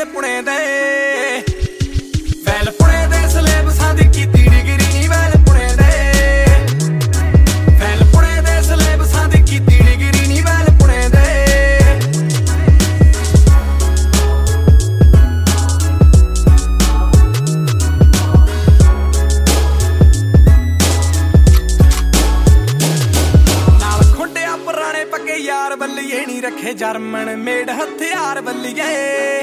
ਪੁਣੇ ਦੇ ਵੈਲ ਪੁਣੇ ਦੇ ਸਿਲੇਬਸਾਂ ਦੀ ਕੀਤੀ ਡਿਗਰੀ ਨੀ ਵੈਲ ਪੁਣੇ ਦੇ ਵੈਲ ਪੁਣੇ ਦੇ ਸਿਲੇਬਸਾਂ ਦੀ ਕੀਤੀ ਡਿਗਰੀ ਨੀ ਵੈਲ ਪੁਣੇ ਦੇ ਪੁਰਾਣੇ ਪੱਕੇ ਯਾਰ ਬੱਲੀਏ ਨੀ ਰੱਖੇ ਜਰਮਨ ਮੇਡ ਹਥਿਆਰ ਬੱਲੀਏ